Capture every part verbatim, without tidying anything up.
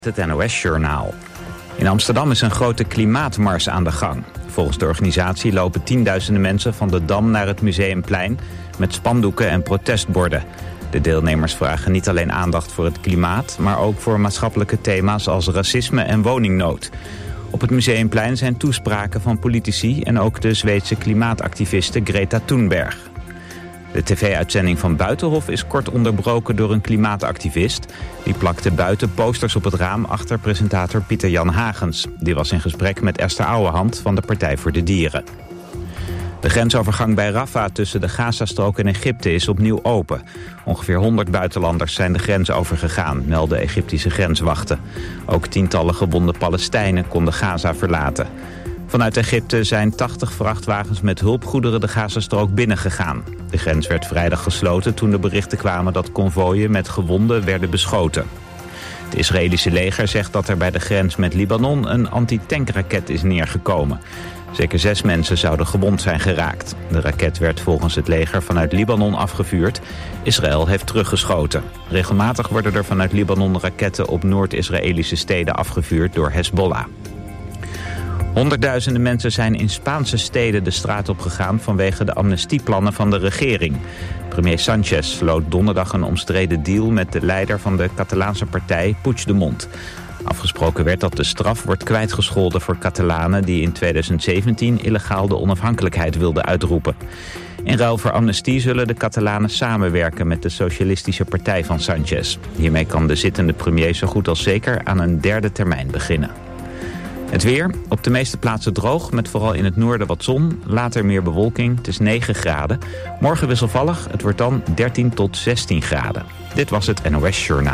Het N O S-journaal. In Amsterdam is een grote klimaatmars aan de gang. Volgens de organisatie lopen tienduizenden mensen van de Dam naar het Museumplein met spandoeken en protestborden. De deelnemers vragen niet alleen aandacht voor het klimaat, maar ook voor maatschappelijke thema's als racisme en woningnood. Op het Museumplein zijn toespraken van politici en ook de Zweedse klimaatactiviste Greta Thunberg. De tv-uitzending van Buitenhof is kort onderbroken door een klimaatactivist. Die plakte buiten posters op het raam achter presentator Pieter Jan Hagens. Die was in gesprek met Esther Ouwehand van de Partij voor de Dieren. De grensovergang bij Rafah tussen de Gazastrook en Egypte is opnieuw open. Ongeveer honderd buitenlanders zijn de grens overgegaan, melden Egyptische grenswachten. Ook tientallen gewonde Palestijnen konden Gaza verlaten. Vanuit Egypte zijn tachtig vrachtwagens met hulpgoederen de Gazastrook binnengegaan. De grens werd vrijdag gesloten toen de berichten kwamen dat konvooien met gewonden werden beschoten. Het Israëlische leger zegt dat er bij de grens met Libanon een antitankraket is neergekomen. Zeker zes mensen zouden gewond zijn geraakt. De raket werd volgens het leger vanuit Libanon afgevuurd. Israël heeft teruggeschoten. Regelmatig worden er vanuit Libanon raketten op Noord-Israëlische steden afgevuurd door Hezbollah. Honderdduizenden mensen zijn in Spaanse steden de straat opgegaan vanwege de amnestieplannen van de regering. Premier Sánchez sloot donderdag een omstreden deal met de leider van de Catalaanse partij Puigdemont. Afgesproken werd dat de straf wordt kwijtgescholden voor Catalanen die in tweeduizend zeventien illegaal de onafhankelijkheid wilden uitroepen. In ruil voor amnestie zullen de Catalanen samenwerken met de Socialistische Partij van Sánchez. Hiermee kan de zittende premier zo goed als zeker aan een derde termijn beginnen. Het weer, op de meeste plaatsen droog, met vooral in het noorden wat zon. Later meer bewolking, het is negen graden. Morgen wisselvallig, het wordt dan dertien tot zestien graden. Dit was het N O S-journaal.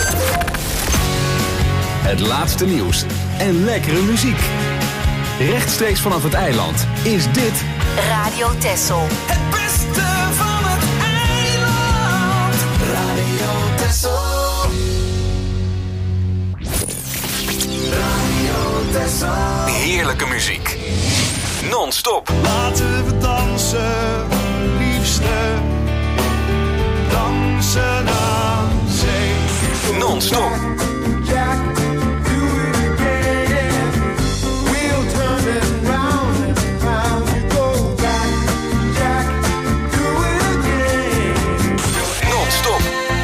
Het laatste nieuws en lekkere muziek. Rechtstreeks vanaf het eiland is dit Radio Texel. Het beste van het eiland. Radio Texel. heerlijke muziek. Non-stop. Laten we dansen, liefste. Dansen aan zee. Non-stop. Jack, do it again. We'll turn it round and round. You go back. Jack, do it again. Non-stop.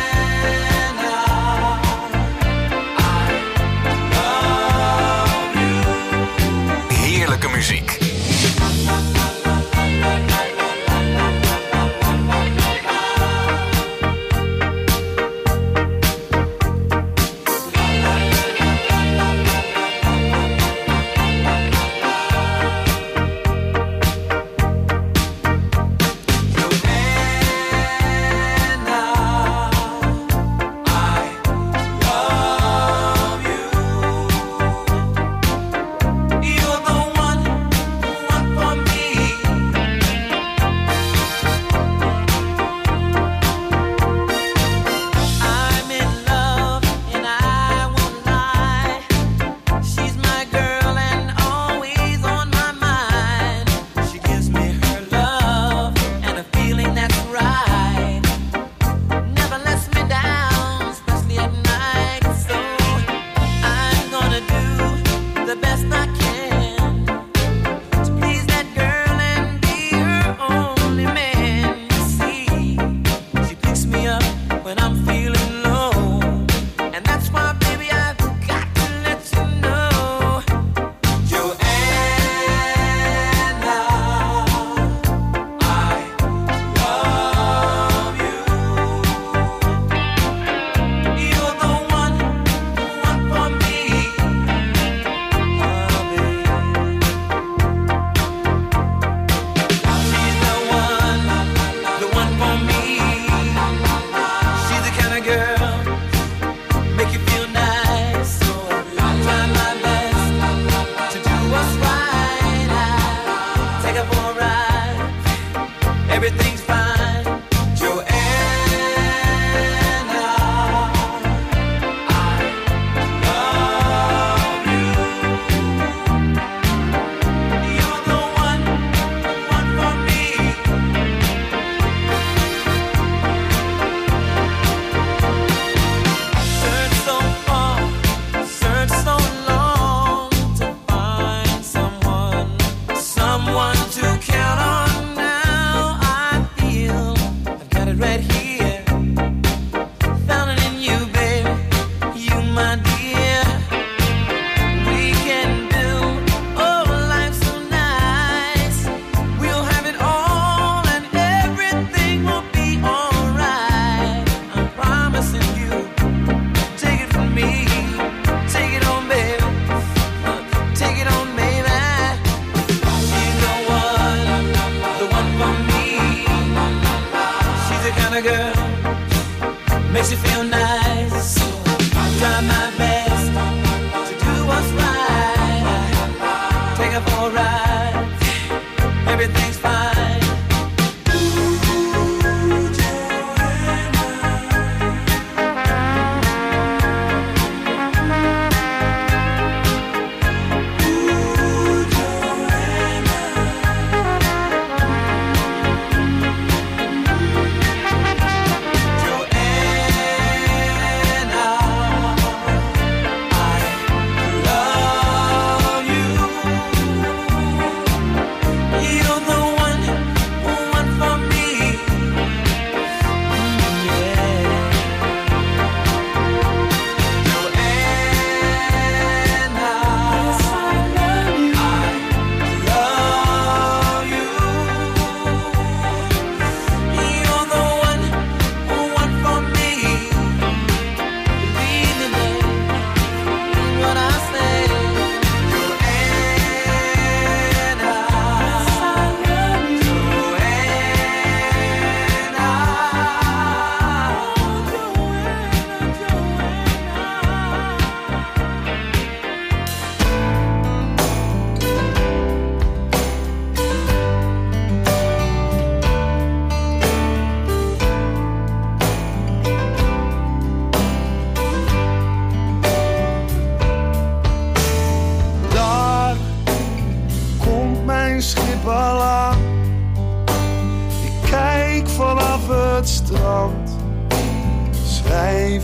Heerlijke muziek.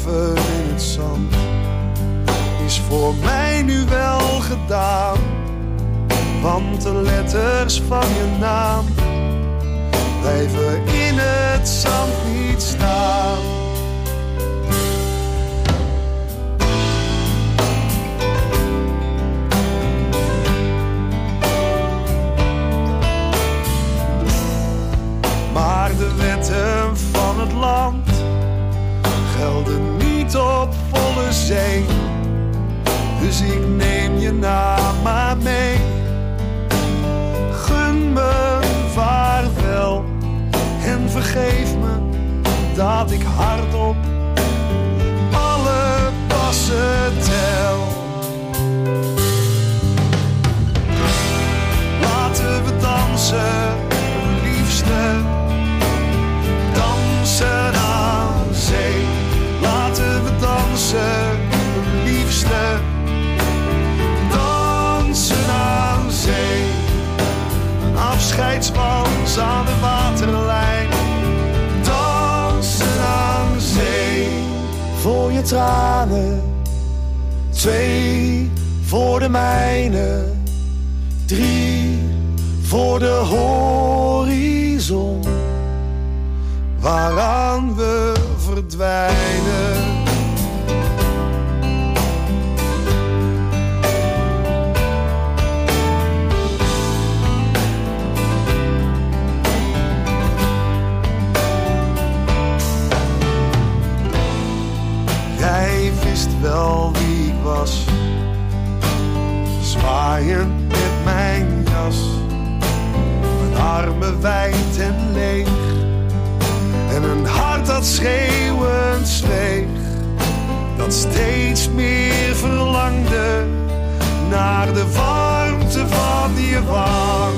schrijven in het zand is voor mij nu wel gedaan. Want de letters van je naam blijven in het zand niet staan. Maar de wetten van het land gelden niet op volle zee. Dus ik neem je naam maar mee. Gun me vaarwel en vergeef me dat ik hardop alle passen tel. Laten we dansen, liefste. Dansen aan zee. Laten we dansen, liefste. Dansen aan zee. Een afscheidswals aan de waterlijn. Dansen aan zee. Voor je tranen. Twee voor de mijne. Drie voor de horizon. Waaraan we verdwijnen. Jij wist wel wie ik was, zwaaiend met mijn jas, mijn armen wijd en leeg. En een hart dat schreeuwend zweeg, dat steeds meer verlangde naar de warmte van je wang.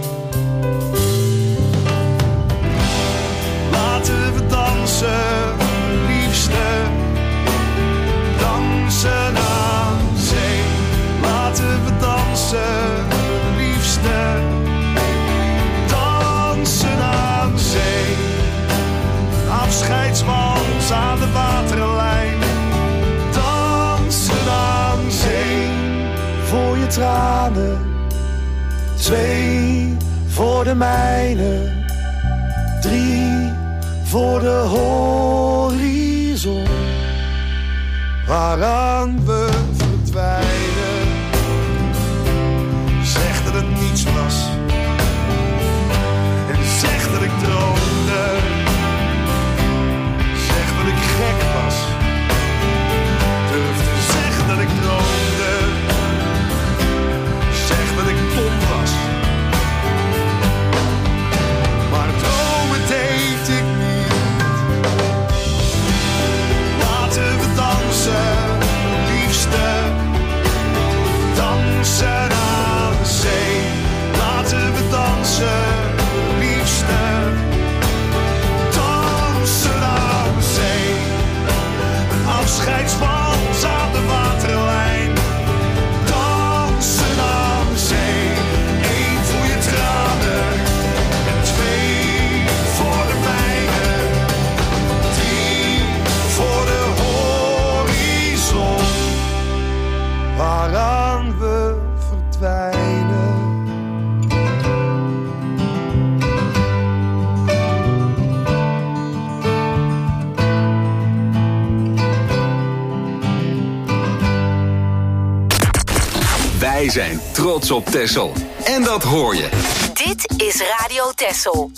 Laten we dansen, liefste. Dansen aan zee. Laten we dansen, liefste. Dansen aan zee. Afscheidswals aan de waterlijn. Dansen aan zee. Voor je tranen. Twee voor de mijne. Drie voor de horizon. Waaraan we verdwijnen. Zeg dat het niets was. En zeg dat ik droomde. Dat ik gek was. Durf te zeggen dat ik droomde. Zeg dat ik dom was. Maar dromen deed ik niet. Laten we dansen, liefste. Dansen aan de zee. Laten we dansen, liefste. Dansen aan zee. Een afscheidswals aan de waterlijn. Dansen aan zee. Eén voor je tranen. En twee voor de mijne. Drie voor de horizon. Waaraan we verdwijnen. Wij zijn trots op Texel. En dat hoor je. Dit is Radio Texel.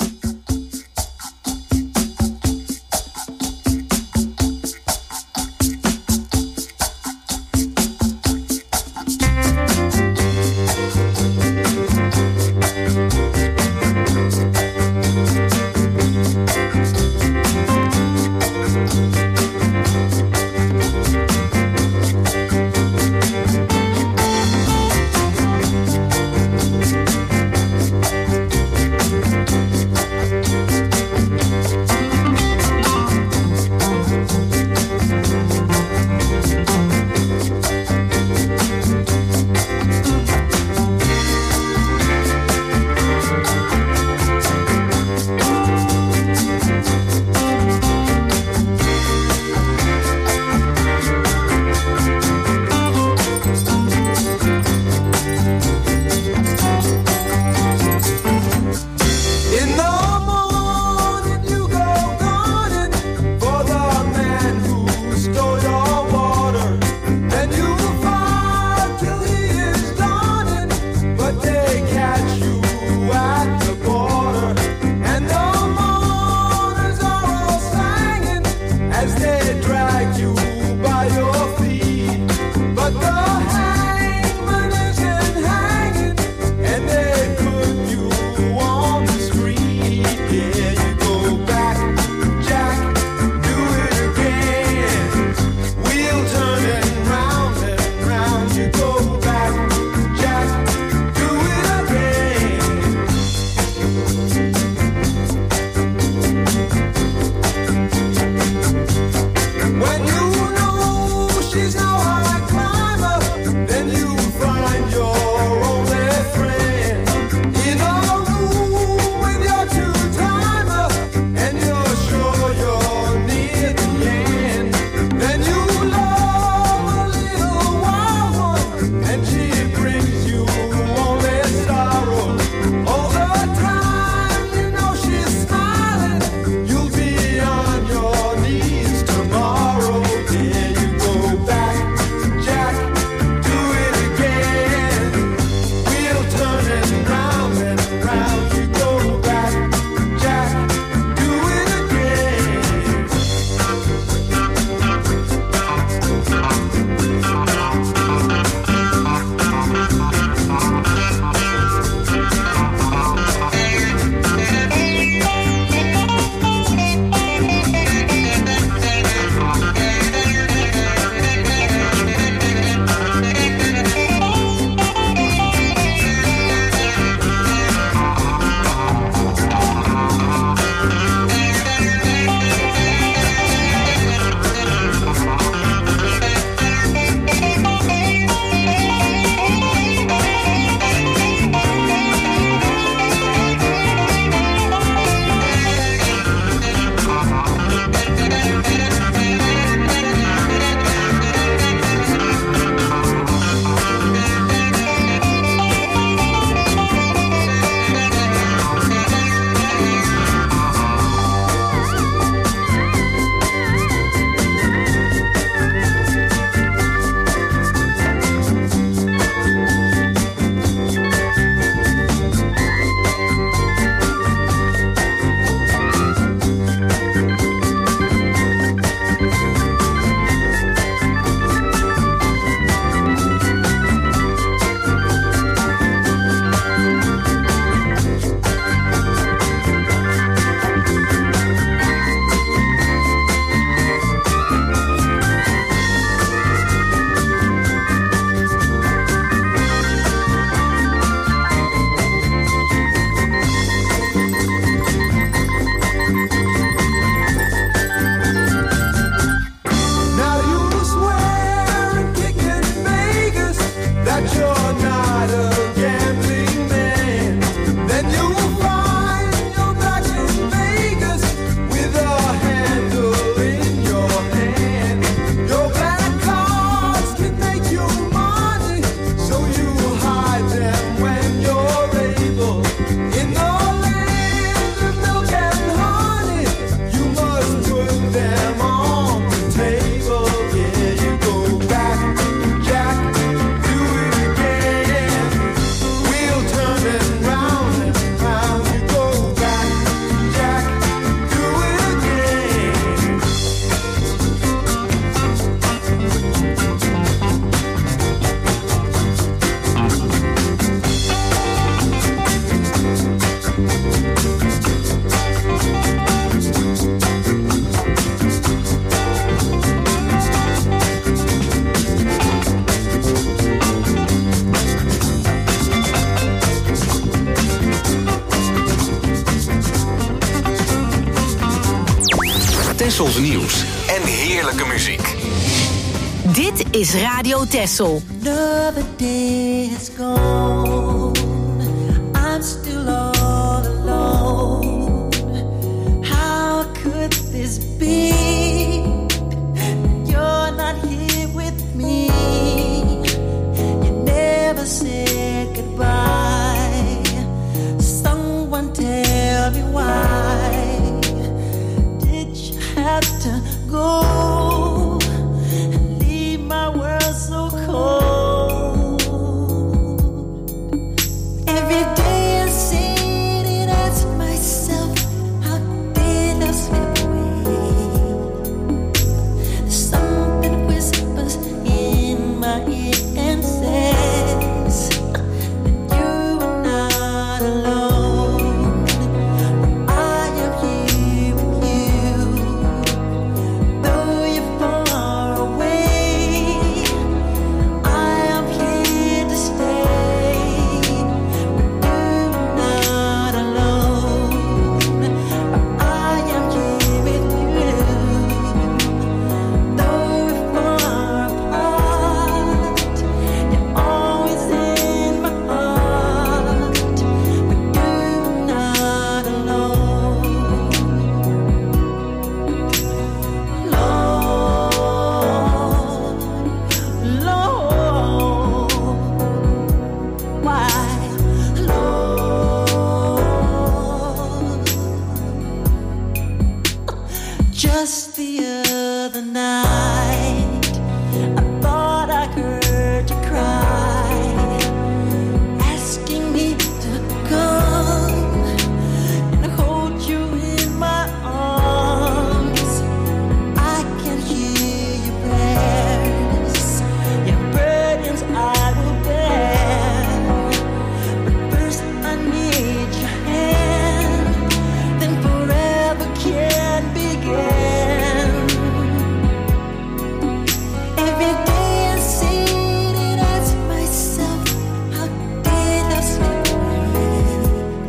Texels nieuws en heerlijke muziek. Dit is Radio Texel. Another day is gone. I'm still all alone. How could this be? You're not here with me. You never said goodbye. Someone tell me why did you have to go and leave my world so cold? Every day I sit and ask myself, how did I slip away? Something whispers in my ear and says that you are not alone. I am here with you, though you're far away. I am here to stay, but you're not alone. I am here with you, though we're far apart. You're always in my heart, but you're not alone. Lord, Lord, why, Lord? Just the other night, I thought I heard you cry, asking me to come and hold you in my arms. I can hear your prayers, your burdens I will bear. But first I need your hand, then forever can begin. Every day I sit and ask myself, how did I slip away?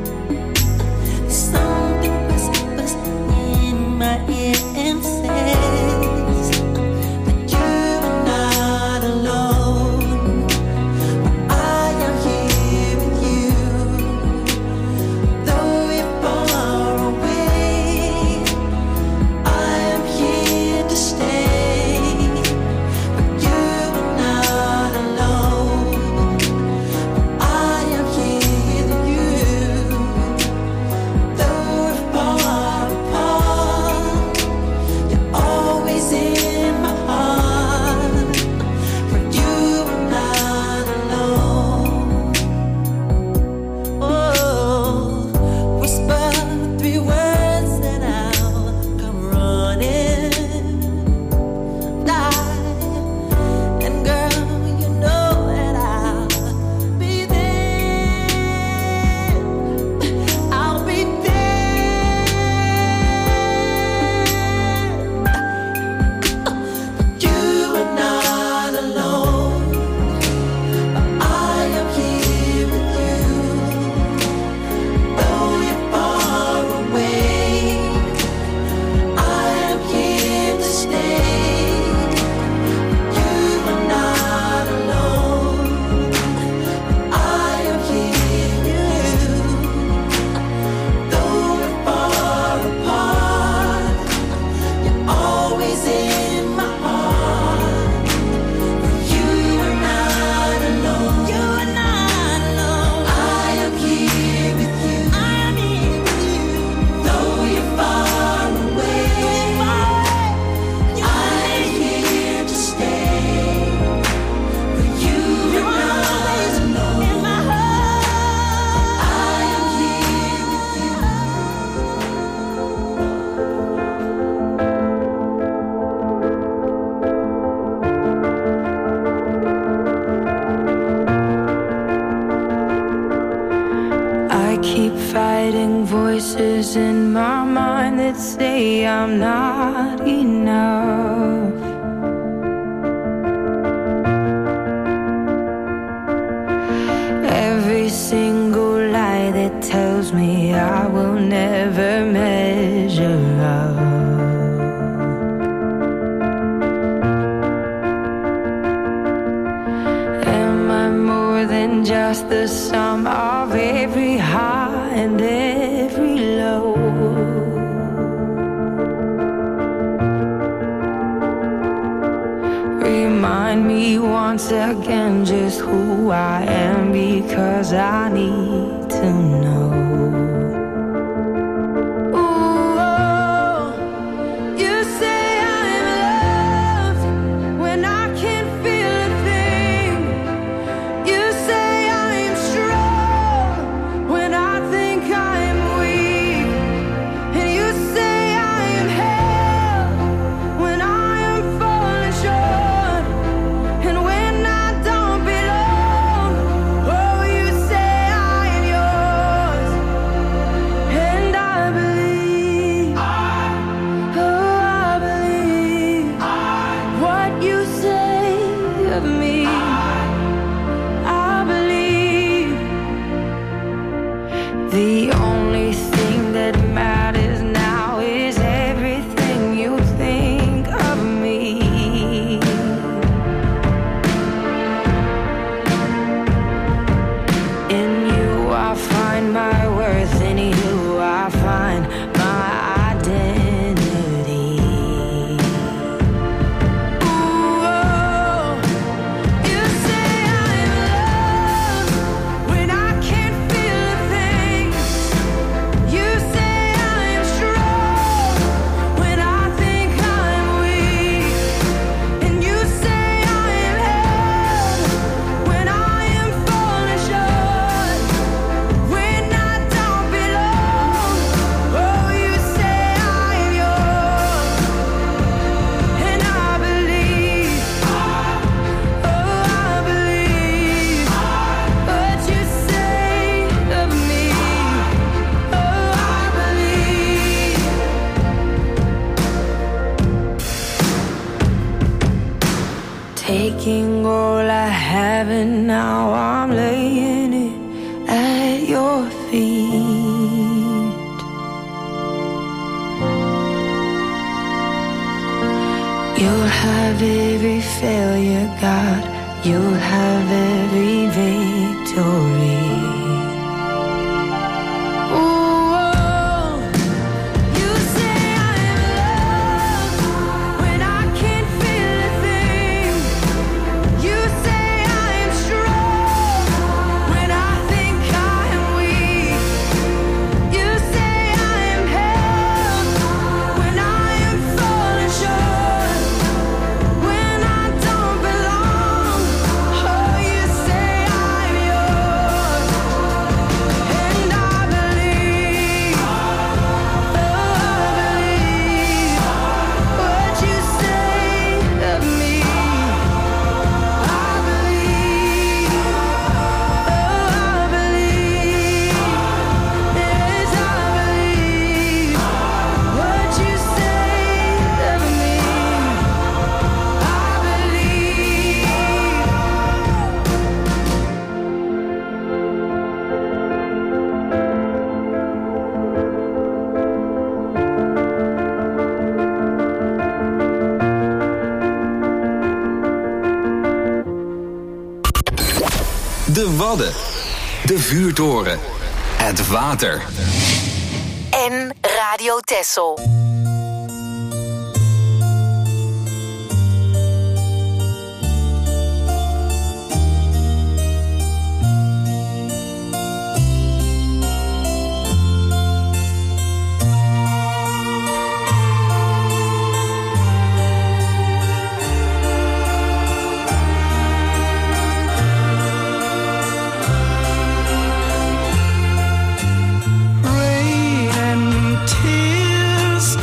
Something whispers in my ear and says that you are not alone. I am here with you, though you're far away. I am here to stay, but you are not alone. I am here with you, though we're far apart. You're always in my heart, but you are not alone. Oh, whisper three words and I'll come running. Die, and girl, you know that I'll be there. I'll be there. You are not alone. I am here with you, though you're far away. I am here to stay. You are not alone. I am here with you, though we're far apart. You're always in my heart. You are not alone. You are not alone. I am here with you. I am here with you, though you're far away. I am here to stay, but you are not alone. In my heart, I am here with you. I keep fighting voices in my mind that say I'm not enough. Every single lie that tells me I will never measure up. more than just the sum of every high and every low. Remind me once again just who I am, because I need to know. Taking all I have and now I'm laying it at your feet. You'll have every failure, God. You'll have every victory. De Wadden, de vuurtoren, het water. En Radio Texel. Rain and tears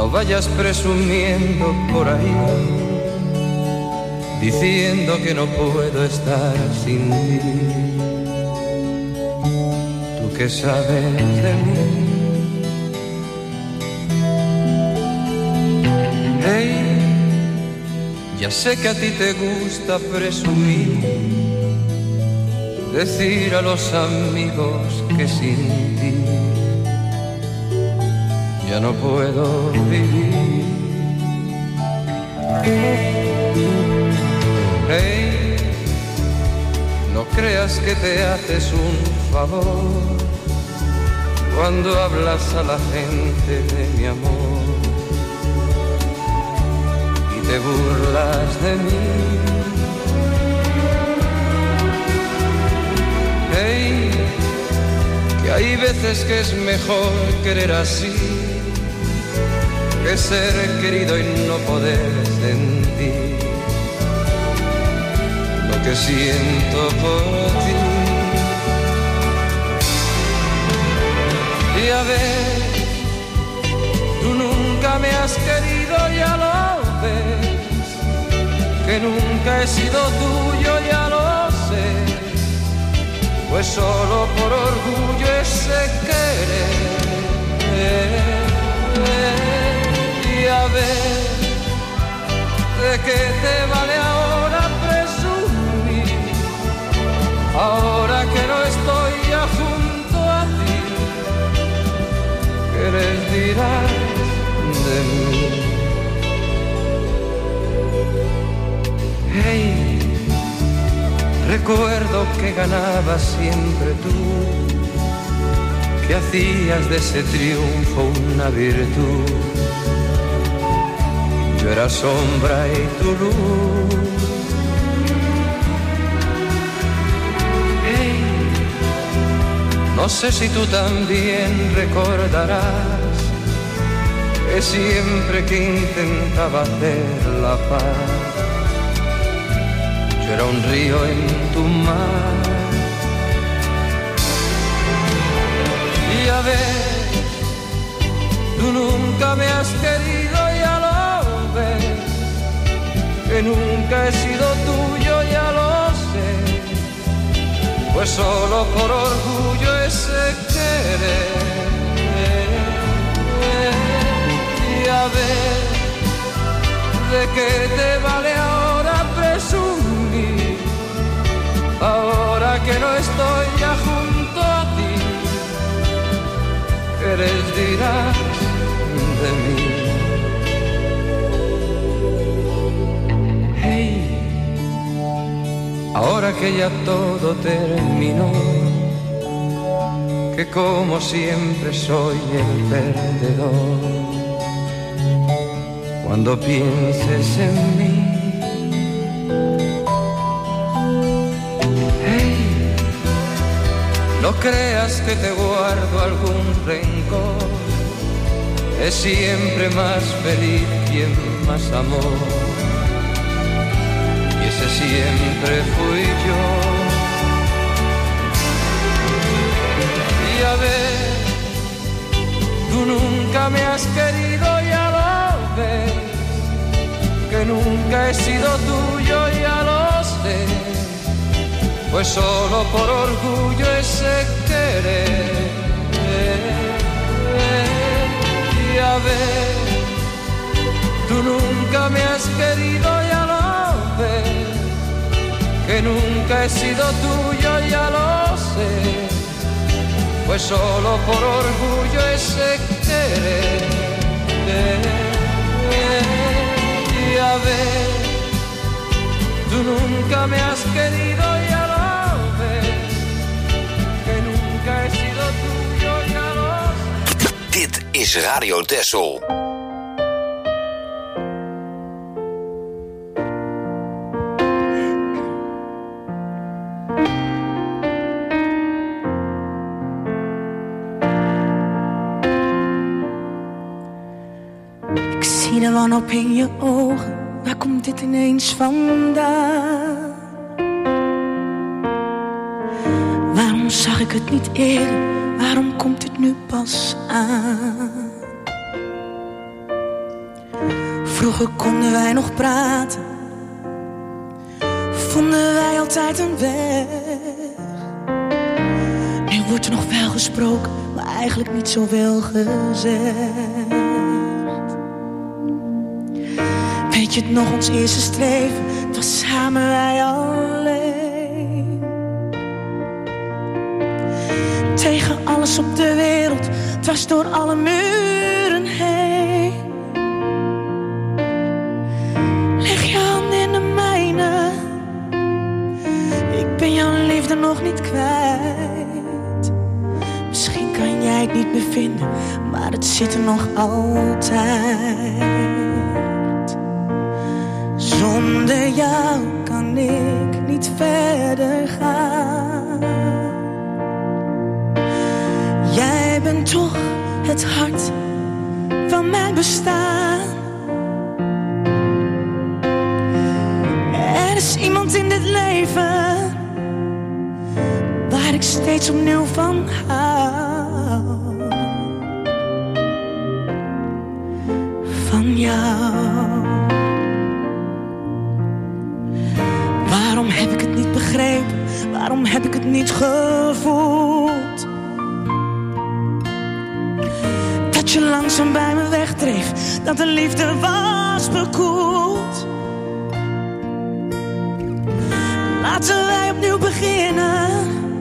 No vayas presumiendo por ahí, diciendo que no puedo estar sin ti. Tú que sabes de mí. Hey, ya sé que a ti te gusta presumir, decir a los amigos que sin ti ya no puedo vivir. Hey, no creas que te haces un favor cuando hablas a la gente de mi amor y te burlas de mí. Hey, que hay veces que es mejor querer así que ser querido y no poder sentir lo que siento por ti. Y a ver, tú nunca me has querido, ya lo ves, que nunca he sido tuyo, ya lo sé, pues solo por orgullo ese querer. Y a ver, ¿de qué te vale ahora presumir? Ahora que no estoy ya junto a ti, ¿qué les dirás de mí? Hey, recuerdo que ganabas siempre tú, que hacías de ese triunfo una virtud. Yo era sombra y tu luz. Hey, no sé si tú también recordarás que siempre que intentaba hacer la paz, yo era un río en tu mar. Y a ver, tú nunca me has querido, ya lo ves, que nunca he sido tuyo, ya lo sé, pues solo por orgullo ese querer. Y a ver, ¿de qué te vale ahora presumir? Ahora que no estoy ya junto a ti, ¿qué les dirás de mí? Hey, ahora que ya todo terminó, que como siempre soy el perdedor, cuando pienses en mí, hey, no creas que te guardo algún rencor, es siempre más feliz quien más amor, y ese siempre fui yo. Y a ver, tú nunca me has querido, ya lo ves, que nunca he sido tuyo, ya lo sé, pues solo por orgullo ese querer. Y a ver, tú nunca me has querido, ya lo ves, que nunca he sido tuyo, ya lo sé, pues solo por orgullo ese querer. Y a ver, tú nunca me has querido, ya lo ves, que nunca he sido tuyo, ya lo sé. Dit is Radio Texel. Ik zie de wanhoop in je ogen, waar komt dit ineens vandaan? Waarom zag ik het niet eerder, waarom komt het nu pas aan? Vroeger konden wij nog praten, vonden wij altijd een weg. Nu wordt er nog wel gesproken, maar eigenlijk niet zoveel gezegd. Weet je het nog, ons eerste streven, het was samen wij alleen. Tegen alles op de wereld, dwars door alle muren heen. Leg je hand in de mijne, ik ben jouw liefde nog niet kwijt. Misschien kan jij het niet meer vinden, maar het zit er nog altijd. Zonder jou kan ik niet verder gaan. Jij bent toch het hart van mijn bestaan. Er is iemand in dit leven waar ik steeds opnieuw van hou. Van jou. Waarom heb ik het niet begrepen? Waarom heb ik het niet gevoeld? Dat je langzaam bij me wegdreef, dat de liefde was bekoeld. Laten wij opnieuw beginnen.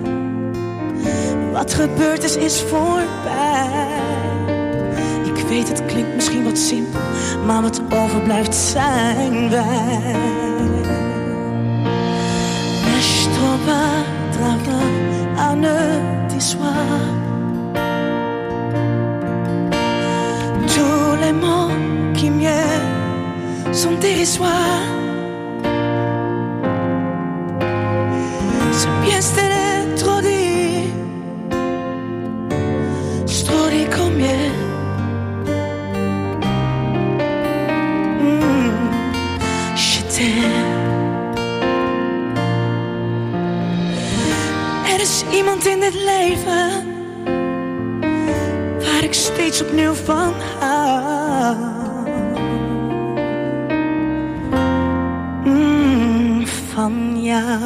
Wat gebeurd is, is voorbij. Ik weet, het klinkt misschien wat simpel, maar wat overblijft zijn wij. Je trouve un soir. Tous les mots qui mieux sont dérisoires. C'est bien c'était trop dit, c'est trop dit combien. Mm, je t'aime. Er is iemand in dit leven waar ik steeds opnieuw van hou. Mm, van jou.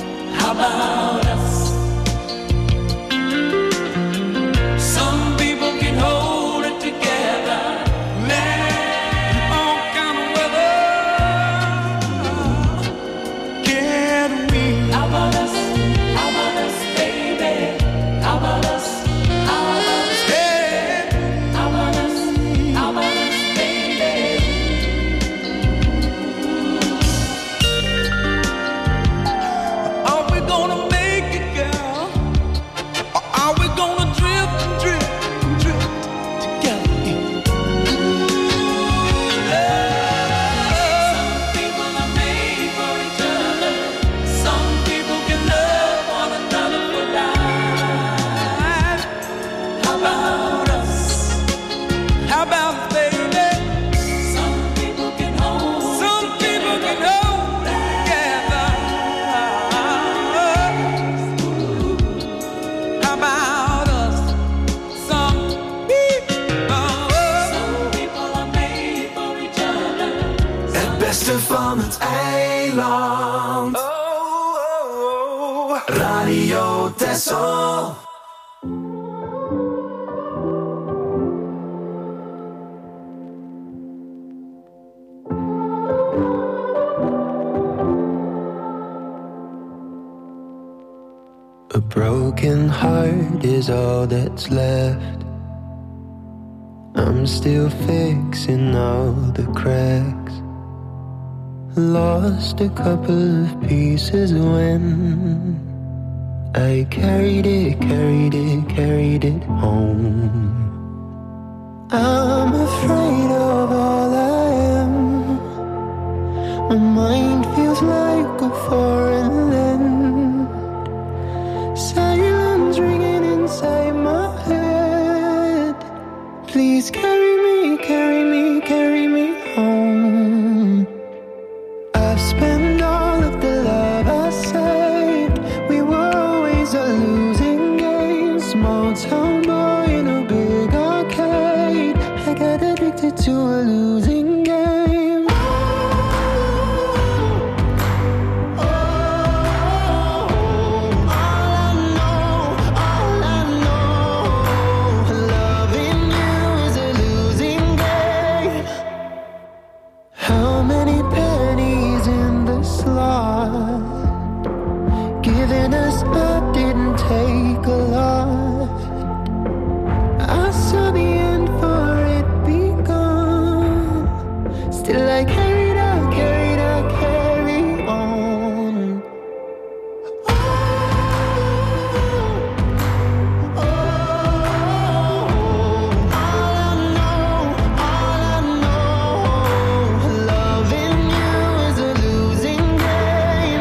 Some people Texel. A broken heart is all that's left. I'm still fixing all the cracks. Lost a couple of pieces when I carried it, carried it, carried it home. I'm afraid of all I am. My mind feels like a foreign land. Silence ringing inside my head. Please carry me, carry me, carry me home. I've spent all of the love I saved. We were always a losing game. Small town boy in a big arcade. I got addicted to a losing game. Giving us up didn't take a lot. I saw the end for it begun. Still I carried on, carried on, carry on. Oh, oh, all I know, all I know, loving you is a losing game.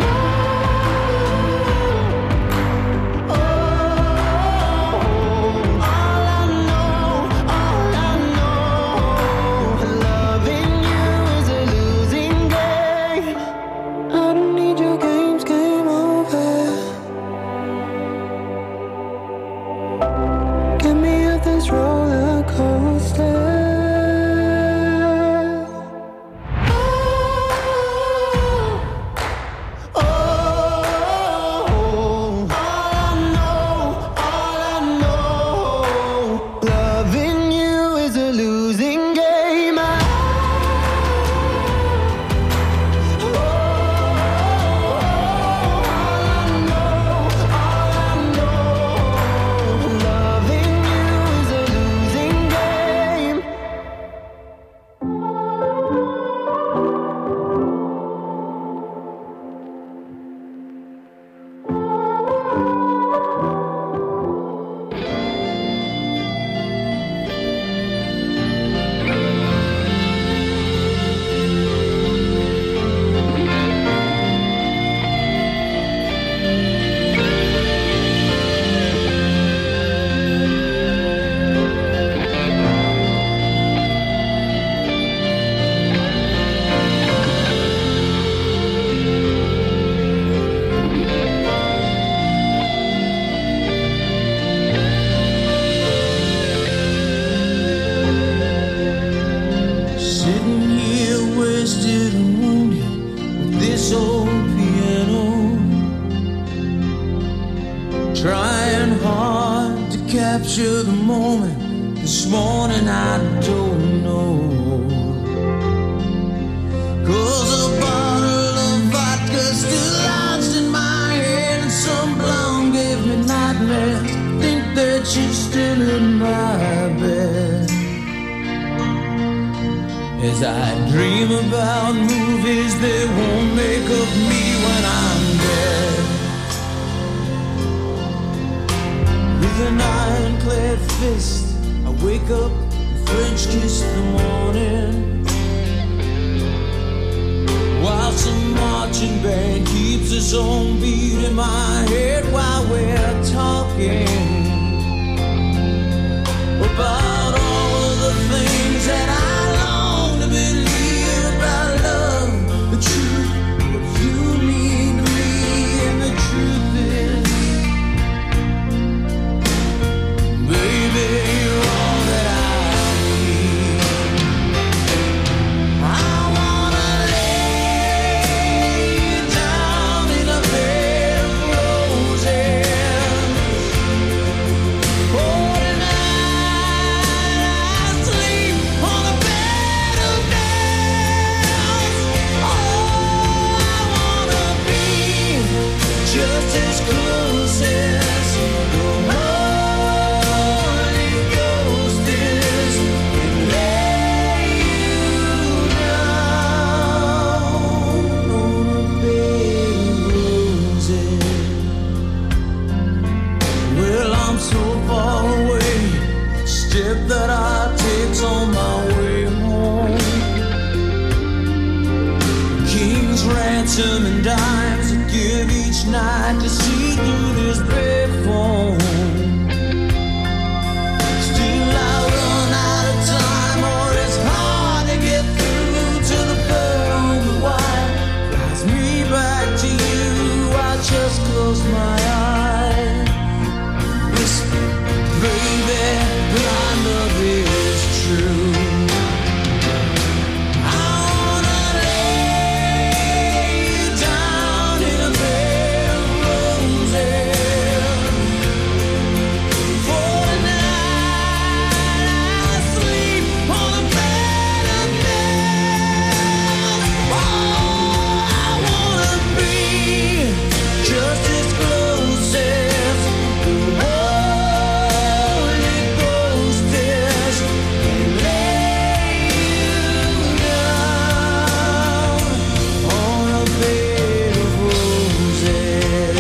Roller coaster. Oh, oh, all I know, all I know, loving you is a losing game. I, oh, all I know, all I know, loving you is a losing game. Sitting here wasted and wounded with this old piano, trying hard to capture the moment. This morning I don't know, 'cause a bottle of vodka still lodged in my head, and some blonde gave me nightmares. Think that she's still in my bed. As I dream about movies that won't make of me when I'm dead. With an ironclad fist, I wake up and French kiss the morning, while some marching band keeps its own beat in my head while we're talking about all of the things that I believe about love, the truth, what you mean to me, and the truth is, baby, you're all that I need. I wanna lay you down in a bed of roses. I'm so far away. Step that I take on my way home. King's ransom and dimes I give each night to see through this payphone. Still I run out of time, or it's hard to get through to the phone. The wire flies me back to you. I just close my eyes. Whisper, baby, blind love is true. I wanna lay you down in a bed of roses. For tonight I sleep on a bed of nails. Oh, I wanna be just as close as the Holy Ghost is, and lay you down on a bed of roses.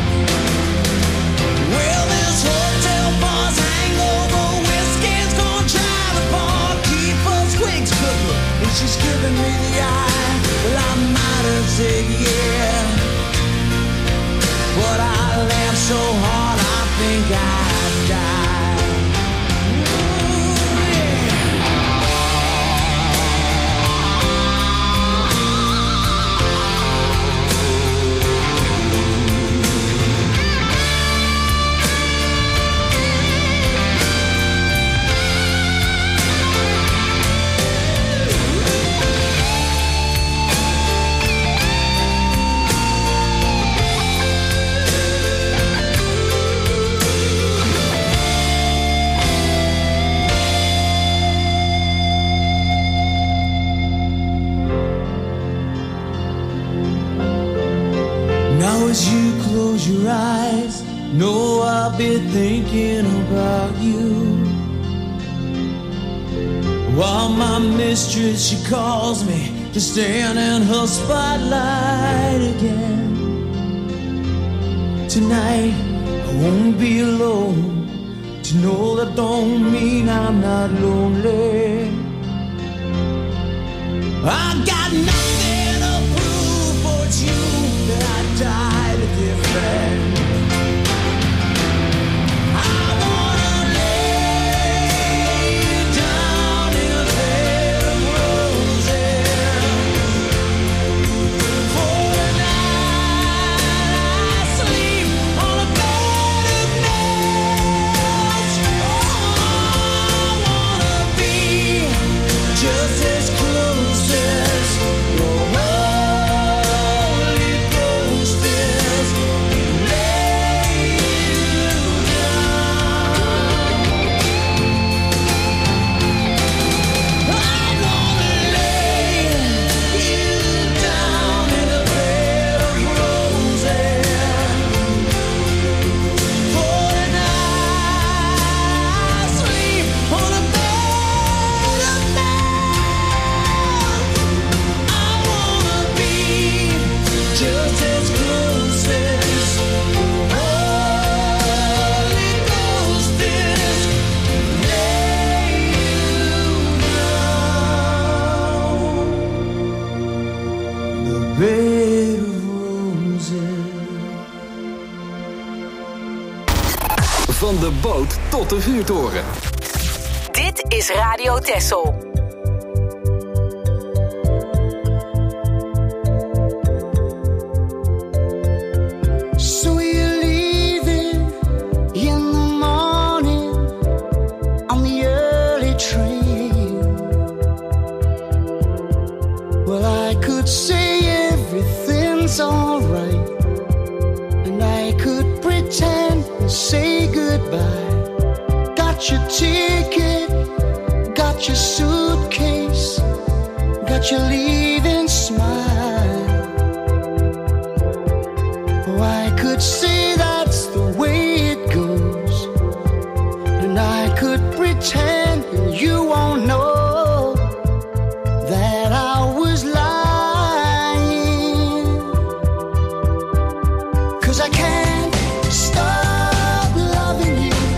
Well, this hotel bar's hangover whiskey's gonna drive the bar, keep us twigs cooking, and she's giving me the eye. Well, I might have said yeah, but I laughed so hard I think I'd die. Ooh, yeah. Now as you close your eyes, know I'll be thinking about you. While my mistress, she calls me to stand in her spotlight again. Tonight I won't be alone. To know that don't mean I'm not lonely. I got nothing to prove, for it's you that I died to defend. I wanna lay you down in a bed of roses. For tonight I sleep on a bed of nails. Oh, I wanna be just as close as your Holy Ghost is, and lay you down. I wanna lay you down in a bed of roses. For tonight I sleep on a bed of nails. I wanna be just as close as the Holy Ghost is, lay you down the bed of roses. Van de boot tot de vuurtoren. Dit is Radio Texel. So you're leaving in the morning on the early train. Well, I could say everything's alright, and I could pretend and say goodbye. Got your ticket, got your suitcase, got your leaving smile. Oh, I could say that's the way it goes, and I could pretend and you won't know that I was lying. 'Cause I can't stop loving you.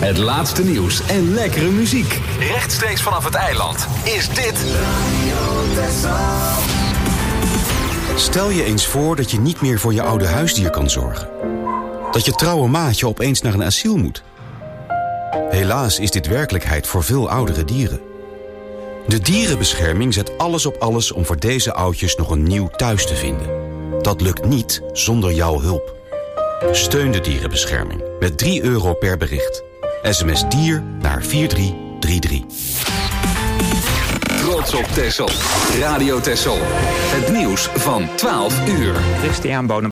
Het laatste nieuws en lekkere muziek. Rechtstreeks vanaf het eiland is dit Stel je eens voor dat je niet meer voor je oude huisdier kan zorgen. Dat je trouwe maatje opeens naar een asiel moet. Helaas is dit werkelijkheid voor veel oudere dieren. De dierenbescherming zet alles op alles om voor deze oudjes nog een nieuw thuis te vinden. Dat lukt niet zonder jouw hulp. Steun de dierenbescherming met drie euro per bericht. S M S dier naar vier drie drie drie. Trots op Texel. Radio Texel. Het nieuws van twaalf uur. Christian Bonenbach.